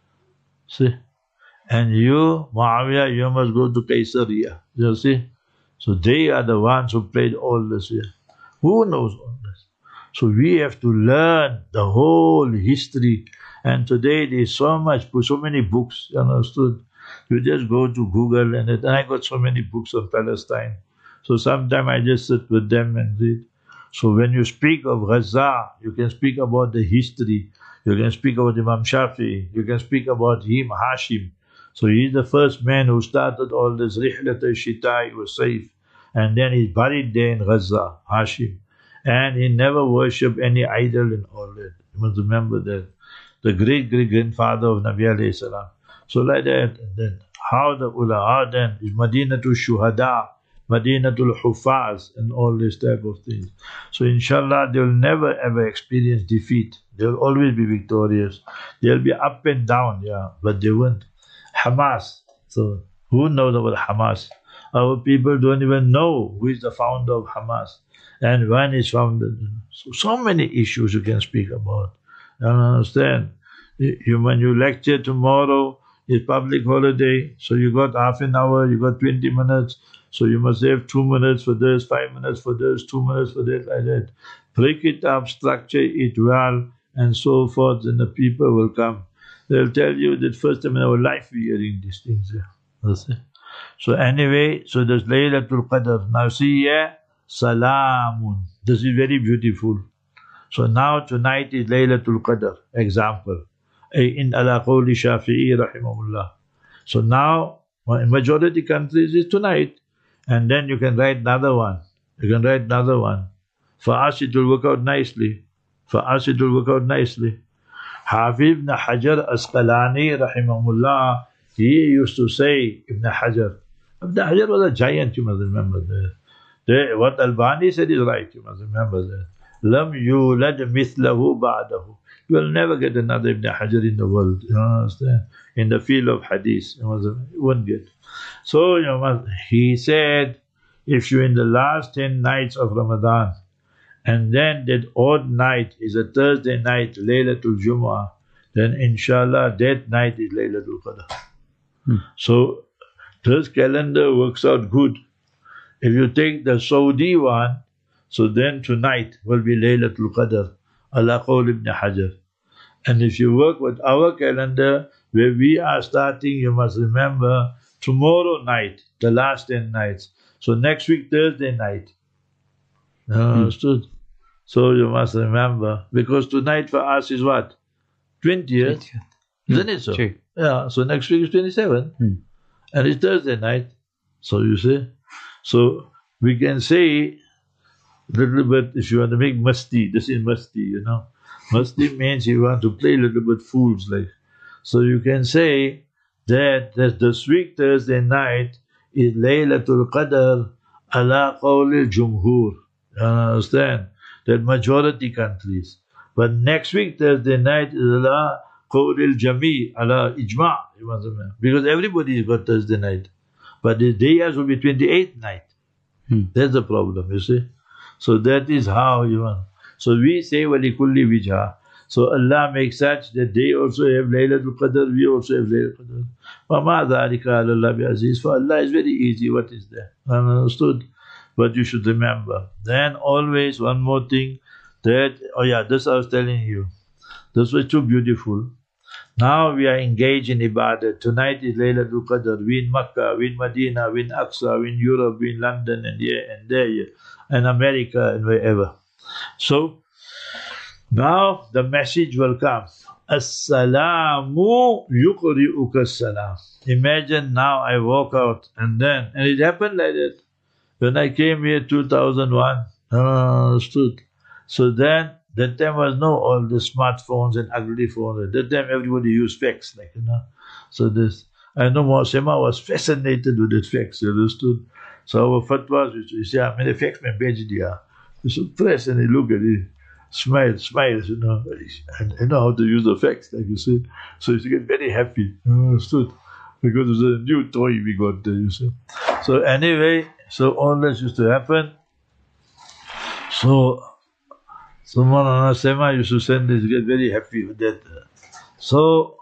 See? And you, Muawiyah, you must go to Caesarea. You see? So they are the ones who played all this here. Who knows all this? So we have to learn the whole history. And today there's so much, so many books, you understood? You just go to Google and, it, and I got so many books on Palestine. So sometimes I just sit with them and read. So when you speak of Gaza, you can speak about the history. You can speak about Imam Shafi. You can speak about him, Hashim. So he's the first man who started all this Rihlat al-Shita'i wa Sayf. And then he's buried there in Gaza, Hashim. And he never worshipped any idol and all that. You must remember that. The great-great-grandfather of Nabi alayhi salam. So like that, and then how the ulama then is Madinatul Shuhada, Madinatul Hufaz, and all this type of things. So inshallah, they will never ever experience defeat. They will always be victorious. They'll be up and down, yeah, but they won't. Hamas. So who knows about Hamas? Our people don't even know who is the founder of Hamas and when it's founded. So, so many issues you can speak about. You understand? You, when you lecture tomorrow, it's public holiday, so you got half an hour, you got twenty minutes, so you must have two minutes for this, five minutes for this, two minutes for that, like that. Break it up, structure it well, and so forth, and the people will come. They'll tell you that first time in our life we're hearing these things. Yeah. So anyway, so there's Laylatul Qadr. Now see here, Salamun. This is very beautiful. So now tonight is Laylatul Qadr, example. In ala qawli Shafi'i rahimahullah. So now, in majority countries is tonight. And then you can write another one. You can write another one. For us it will work out nicely. For us it will work out nicely. Hafiz ibn Hajar Asqalani rahimahullah, he used to say, Ibn Hajar. Ibn Hajar was a giant, you must remember that. The, what Albani said is right, you must remember that. Lam yulad mithlahu ba'dahu. You will never get another Ibn Hajar in the world, you understand? In the field of hadith, you, must, you won't get. So, you must, he said, if you're in the last ten nights of Ramadan, and then that odd night is a Thursday night, Laylatul Jumu'ah, then inshallah that night is Laylatul Qadr. Hmm. So, this calendar works out good. If you take the Saudi one, so then tonight will be Laylatul Qadr, ala qawl Ibn Hajar. And if you work with our calendar, where we are starting, you must remember, tomorrow night, the last ten nights. So next week, Thursday night. Hmm. Understood? So you must remember, because tonight for us is what? twentieth? twentieth. Isn't it so? Sure. Yeah, so next week is twenty-seventh. Hmm. And it's Thursday night. So you see? So we can say a little bit, if you want to make musti, this is musti, you know. Musti means you want to play a little bit fools like. So you can say that, that this week Thursday night is Laylatul Qadr ala qawli jumhur. You understand? That majority countries. But next week Thursday night is ala qawli jami, ala ijma'. Because everybody has got Thursday night. But the day will be twenty-eighth night. Hmm. That's the problem, you see. So that is how you want. So we say Walikulli Wijha. So Allah makes such that they also have Laylatul Qadr, we also have Laylatul Qadr. Wama dhalika ala Allah bi aziz. For Allah is very easy. What is there? Understood? But you should remember. Then always one more thing that, oh yeah, this I was telling you. This was too beautiful. Now we are engaged in Ibadah. Tonight is Laylatul Qadr. We in Makkah, we in Medina, we in Aqsa, we in Europe, we in London, and here and there, and America, and wherever. So, now the message will come. As-salamu yuqri'uka as-salam. Imagine now I walk out and then, and it happened like that. When I came here two thousand one, uh, stood. So then, that time was no all the smartphones and ugly phones. At that time everybody used fax, like, you know. So this, I know Sema was fascinated with that fax, you understood? So our fatwas, we say, I mean, the fax mein bhej diya. You should press and he look at it. Smile, smiles, you know, and I know how to use the fax, like you see. So you get very happy, you understood? Because it's a new toy we got there, you see. So anyway, so all this used to happen. So, someone on Sema used to send this, get very happy with that. So,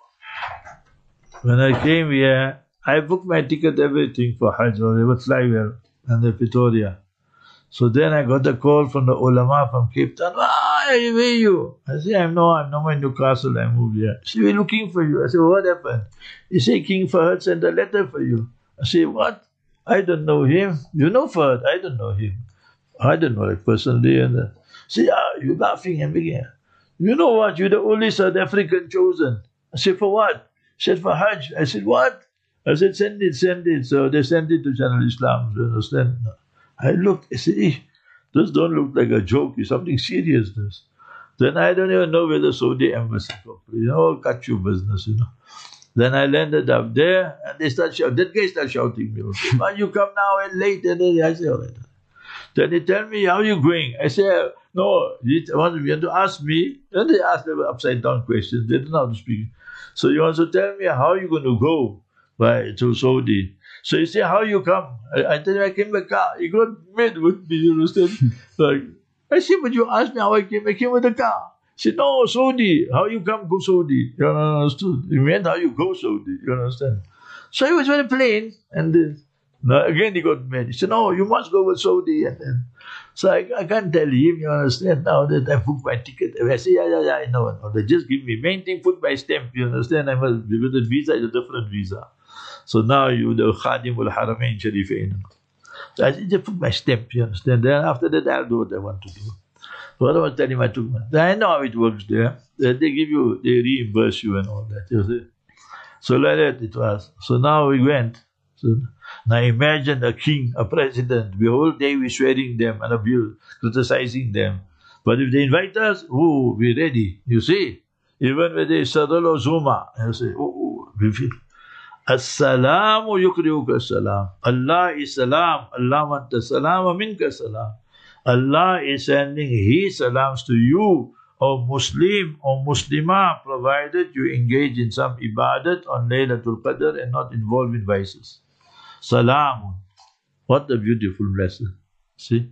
when I came here, I booked my ticket, everything for Hajj, or I would fly here, and the Pretoria. So then I got a call from the ulama from Cape Town. Ah, where are you? I said, I'm no, I'm no in Newcastle, I moved here. She said, we're looking for you. I said, what happened? He said, King Fahad sent a letter for you. I said, what? I don't know him. You know Fahad? I don't know him. I don't know, like, personally. And uh, say, ah, you're laughing and beginning. You know what? You're the only South African chosen. I said, for what? He said, for Hajj. I said, what? I said, send it, send it. So they sent it to Channel Islam. You understand? I looked, I said, eh, this don't look like a joke, it's something serious. This. Then I don't even know where the Saudi embassy properly, you know, all cut you business, you know. Then I landed up there and they start shouting, that guy started shouting me, okay, why you come now and late? And then I said, all right. Then they tell me, how are you going? I say, no, you want to ask me. And they ask them upside down questions, they don't know how to speak. So you want to tell me how you going to go by to Saudi. So you say, how you come? I, I tell you, I came by car. You got mad with me, you understand? Like, I said, but you asked me how I came. I came with a car. He said, no, Saudi. How you come go Saudi? You understood? You meant how you go Saudi. You understand? So he was very plain. And then, now again he got mad. He said, no, you must go with Saudi. And then, so I, I can't tell him, you understand? Now that I booked my ticket. I say, yeah, yeah, yeah, I know. No, they just give me. Main thing, put my stamp, you understand? I must, because the visa is a different visa. So now you the Khadim al Haramain Sharifain. So I said, just put my stamp, you understand? Then after that, I'll do what I want to do. What I was telling him, I took my. I know how it works there. They give you, they reimburse you and all that. You see? So like that it was. So now we went. So now imagine a king, a president, the whole day we're swearing them and abuse, criticizing them. But if they invite us, oh, we're ready. You see? Even when they Sadalo Zuma, you say, oh, oh, we feel. As-salamu yukriuka as-salam. Allah is salam. Allah wanta salama minka salam. Allah is sending His salams to you, O Muslim, O Muslimah, provided you engage in some ibadat on Laylatul Qadr and not involved in vices. Salamun. What a beautiful lesson. See?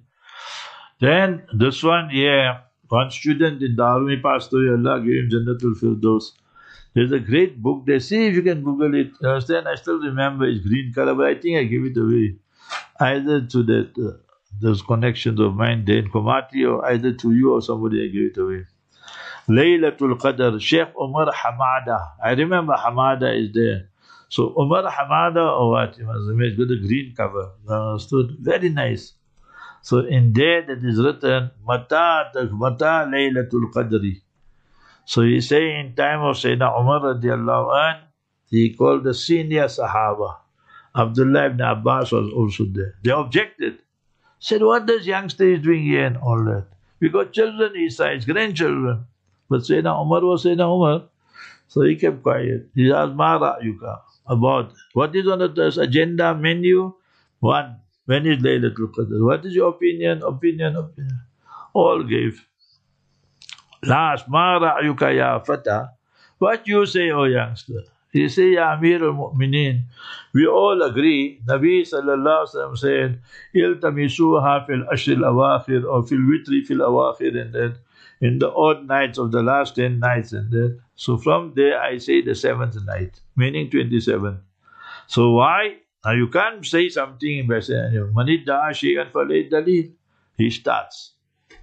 Then this one, yeah, one student in Daruni passed away, Allah gave him Jannatul Firdaus. There's a great book there. See if you can Google it. You understand? I still remember it's green color, but I think I gave it away. Either to that, uh, those connections of mine there in Komati, or either to you or somebody, I gave it away. Laylatul Qadr, Sheikh Umar Hamada. I remember Hamada is there. So Umar Hamada, or what? He was amazed with the green cover. Understood? Very nice. So in there that is written, Mata, Mata Laylatul Qadri. So he say in time of Sayyidina Umar radiallahu anh, he called the senior Sahaba. Abdullah ibn Abbas was also there. They objected. Said, what does youngster is doing here and all that? We got children his size, grandchildren. But Sayyidina Umar was Sayyidina Umar. So he kept quiet. He asked, Ma ra'yuka? About what is on the agenda menu? One, when is Laylatul Qadr? What is your opinion? Opinion, opinion. All gave. Last, Ma ra'yuka ya fata? What you say, O youngster? He said, Ya Amir al-Mu'mineen, we all agree, Nabi sallallahu alaihi wasallam said, Iltamisuha fil ashr al-awakhir, or fil witri fil awakhir, and then in the odd nights of the last ten nights, and then, so from there I say the seventh night, meaning twenty-seven. So why? Now you can't say something by saying, Manid da'a shay'an falay dalil. He starts.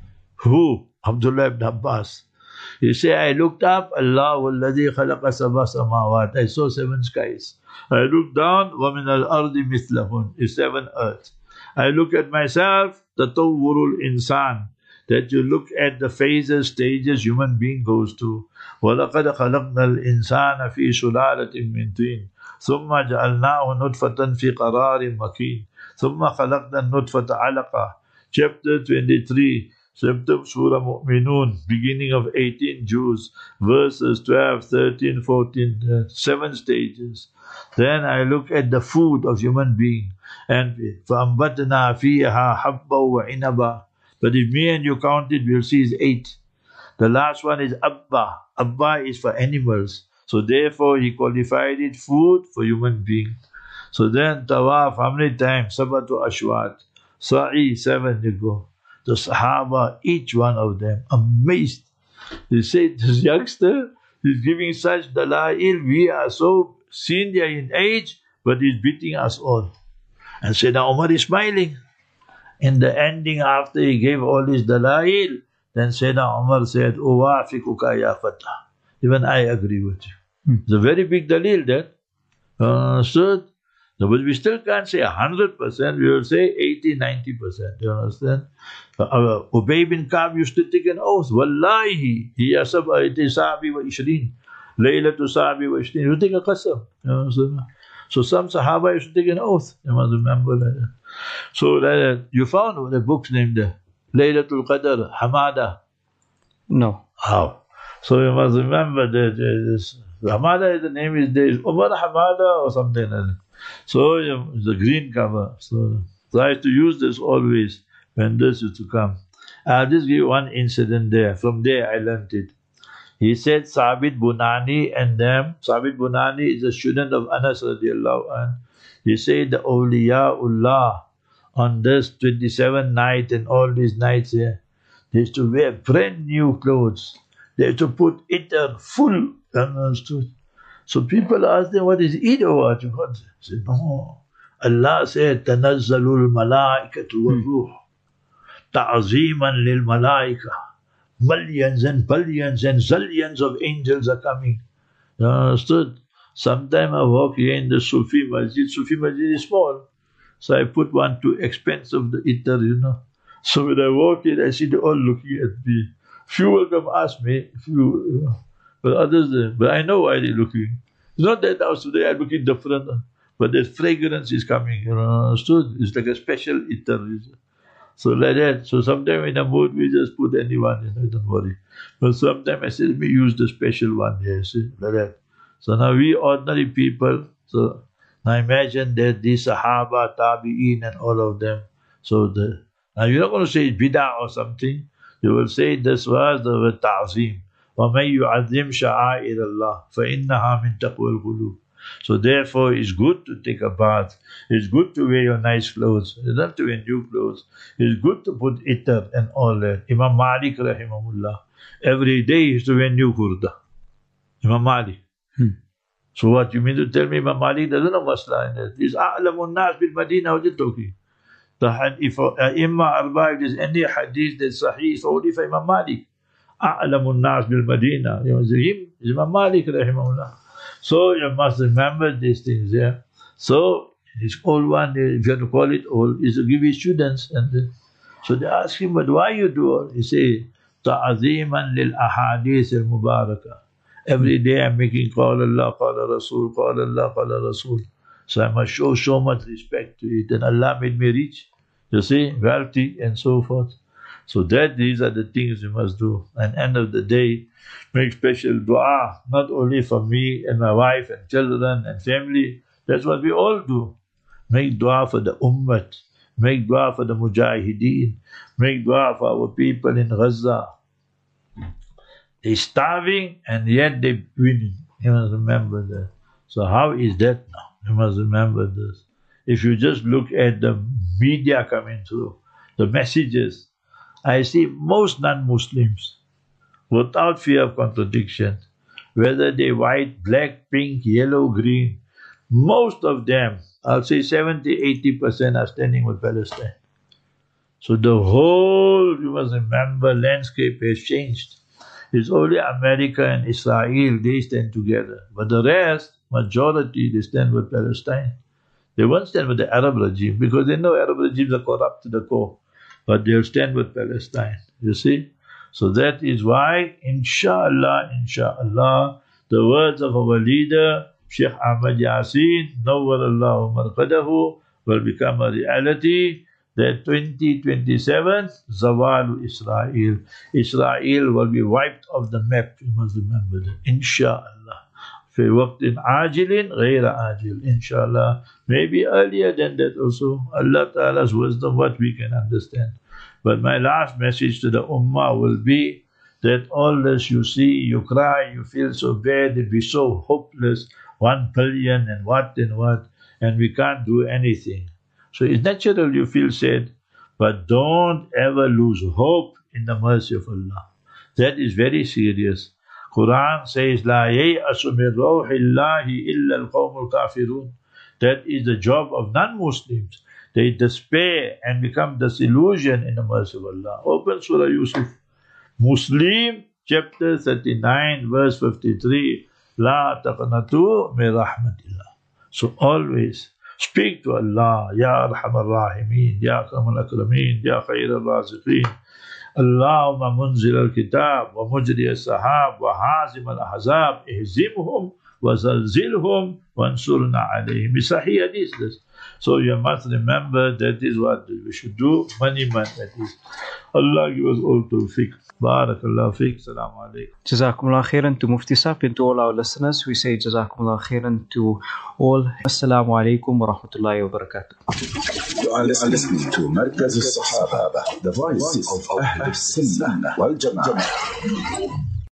Who? Abdullah ibn Abbas. He say, I looked up, Allah walladhi khalaqa sab'a samawat. I saw seven skies. I looked down, wa min al-ardi mithlahun, is seven earths. I look at myself, tatawwurul insan, that you look at the phases, stages human being goes to. وَلَقَدْ خَلَقْنَا الْإِنسَانَ فِي سُلَالَةٍ مِّن طِينٍ ثُمَّ جَعَلْنَاهُ نُطْفَةً فِي قَرَارٍ مَكِينٍ ثُمَّ خَلَقْنَا النُّطْفَةَ عَلَقَةً. Chapter twenty-three, Chapter Surah Mu'minun, beginning of eighteen Jews, verses twelve, thirteen, fourteen, uh, seven stages. Then I look at the food of human being, and فَأَنْبَتْنَا فِيهَا حَبًّا وَعِنَبًا. But if me and you count it, we'll see it's eight. The last one is Abba. Abba is for animals. So therefore he qualified it food for human being. So then Tawaf, how many times? Sabatu Ashwat. Sa'i, seven you go. The Sahaba, each one of them, amazed. They say, this youngster is giving such dalail. We are so senior in age, but he's beating us all. And Sayyidina Umar is smiling. In the ending, after he gave all his dalail, then Sayyidina Umar said, Uwafikuka ya Fatah. Even I agree with you. Hmm. It's a very big dalil that. Uh, so, but we still can't say one hundred percent, we will say eighty, ninety percent. You understand? Uh, uh, Ubay bin Ka'b used to take an oath. Wallahi, he asab iti sabi wa ishrin. Laylatu sabi wa ishrin. You take a qasam. You understand? So some Sahaba used to take an oath. You must remember that. So that, you found the book's name there. Laylatul Qadr, Hamada. No. How? So you must remember that this Hamada is the name is there. Umar Hamada or something like that. So you, the green cover. So try to use this always when this is to come. I'll just give you one incident there. From there I learned it. He said Sabit Bunani and them. Sabit Bunani is a student of Anas radiallahu anhu. He said the Awliyaullah on this twenty-seventh night and all these nights here, they used to wear brand new clothes. They used to put itar full. Understood? So people ask them, what is it or what? They said, no. Allah said, Tanazzalul malaikatu wa ruh. Ta'aziman lil malaika. Millions and billions and zillions of angels are coming. You understood? Sometime I walk here in the Sufi Masjid. Sufi Masjid is small. So I put one too expensive, the itar, you know. So when I walk in, I see they all looking at me. Few will come ask me, few, you know. But others, uh, but I know why they're looking. It's not that now today I'm looking different, but the fragrance is coming, you know. Understood? It's like a special itar. So like that. So sometimes in a mood, we just put anyone, you know, don't worry. But sometimes I say, let me use the special one, yeah, see, like that. So now we ordinary people, so now imagine that these Sahaba, Tabi'een and all of them. So the, now you're not going to say bid'ah or something. You will say this was the word ta'zim. وَمَنْ يُعَظِّمْ شَعَائِرَ اللَّهِ فَإِنَّهَا مِنْ تَقْوَى الْقُلُوبِ. So therefore it's good to take a bath. It's good to wear your nice clothes. You don't have to wear new clothes. It's good to put itar and all that. Imam Malik rahimahullah, every day he used to wear new kurda. Imam Malik. Hmm. So what you mean to tell me Imam Malik doesn't know masla in that? He's a'lamun nas bil Madinah. What are you talking? The hadith for Imam Arba, if there's any hadith that's sahih, it's only for Imam Malik. A'lamun nas bil Madinah. You know, him is Imam Malik rahimahullah. So you must remember these things, yeah. So his old one, if you have to call it old, is to give his students. And then, so they ask him, but why you do all? He say, ta'aziman lil ahadith al mubarakah. Every day I'm making Qala Allah, Qala Rasul, Qala Allah, Qala Rasul. So I must show so much respect to it. And Allah made me rich, you see, wealthy and so forth. So that these are the things you must do. And end of the day, make special dua, not only for me and my wife and children and family. That's what we all do. Make dua for the ummah. Make dua for the mujahideen. Make dua for our people in Gaza. They're starving and yet they're winning. You must remember that. So how is that now? You must remember this. If you just look at the media coming through, the messages, I see most non-Muslims, without fear of contradiction, whether they white, black, pink, yellow, green, most of them, I'll say seventy, eighty percent are standing with Palestine. So the whole, you must remember, landscape has changed. It's only America and Israel, they stand together. But the rest, majority, they stand with Palestine. They won't stand with the Arab regime because they know Arab regimes are corrupt to the core. But they'll stand with Palestine, you see. So that is why, inshallah, inshallah, the words of our leader, Sheikh Ahmad Yasin, Nawwarallahu Marqadahu, will become a reality. That twenty twenty-seven, Zawalu Israel. Israel will be wiped off the map, you must remember that, inshallah. في وقت عاجل غير عاجل, inshallah. Maybe earlier than that also. Allah Ta'ala's wisdom, what we can understand. But my last message to the Ummah will be that all this you see, you cry, you feel so bad, it be so hopeless, one billion and what and what, and we can't do anything. So it's natural you feel sad, but don't ever lose hope in the mercy of Allah. That is very serious. Quran says, La yay'asu min rawhillahi illa al-qawmul kafirun. That is the job of non-Muslims. They despair and become disillusioned in the mercy of Allah. Open Surah Yusuf. Muslim, chapter thirty-nine, verse fifty-three. La taqnatu min rahmatillah. So always speak to Allah, Ya Arhamar Rahimeen, Ya Akramul Akrameen, Ya Khair al-Raziqeen. Allahumma munzil al-kitab, wa mujri al-sahab, wa hazim al-ahzab, ihzimhum, wa zalzilhum, wa ansurna alayhim. It's Sahih Hadith this. So you must remember that is what we should do. Many man that is. Allah give us all tawfiq. Barakallahu fiqh. Assalamu alaikum. Jazakumullah khairan to Mufti Sahib and to all our listeners. We say Jazakumullah khairan to all. Assalamu alaikum wa rahmatullahi wa barakatuh. You are listening to Markaz al-Sahaba, the voice of Ahl al-Sunnah wal Jama'ah.